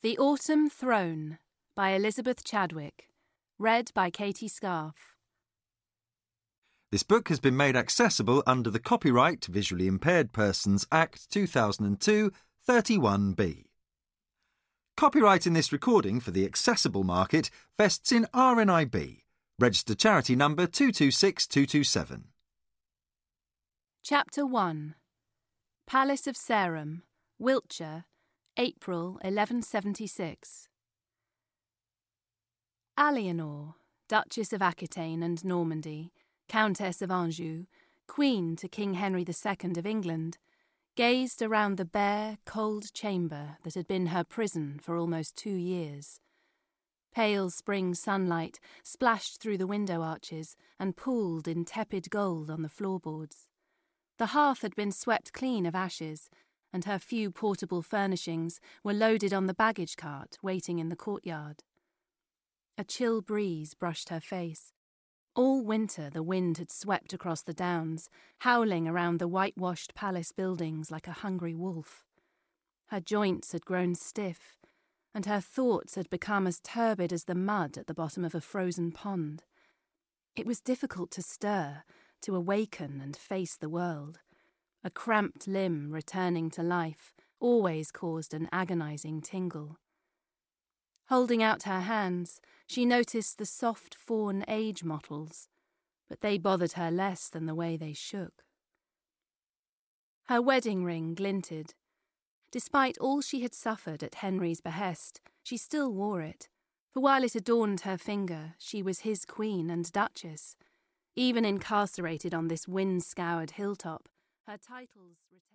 The Autumn Throne by Elizabeth Chadwick. Read by Katie Scarf. This book has been made accessible under the Copyright Visually Impaired Persons Act 2002 31B. Copyright in this recording for the accessible market vests in RNIB, registered charity number 226227. Chapter 1. Palace of Sarum, Wiltshire, April 1176. Aliénor, Duchess of Aquitaine and Normandy, Countess of Anjou, Queen to King Henry II of England, gazed around the bare, cold chamber that had been her prison for almost 2 years. Pale spring sunlight splashed through the window arches and pooled in tepid gold on the floorboards. The hearth had been swept clean of ashes, and her few portable furnishings were loaded on the baggage cart waiting in the courtyard. A chill breeze brushed her face. All winter the wind had swept across the downs, howling around the whitewashed palace buildings like a hungry wolf. Her joints had grown stiff, and her thoughts had become as turbid as the mud at the bottom of a frozen pond. It was difficult to stir, to awaken and face the world. A cramped limb returning to life always caused an agonizing tingle. Holding out her hands, she noticed the soft fawn age mottles, but they bothered her less than the way they shook. Her wedding ring glinted. Despite all she had suffered at Henry's behest, she still wore it, for while it adorned her finger, she was his queen and duchess. Even incarcerated on this wind-scoured hilltop, her titles retained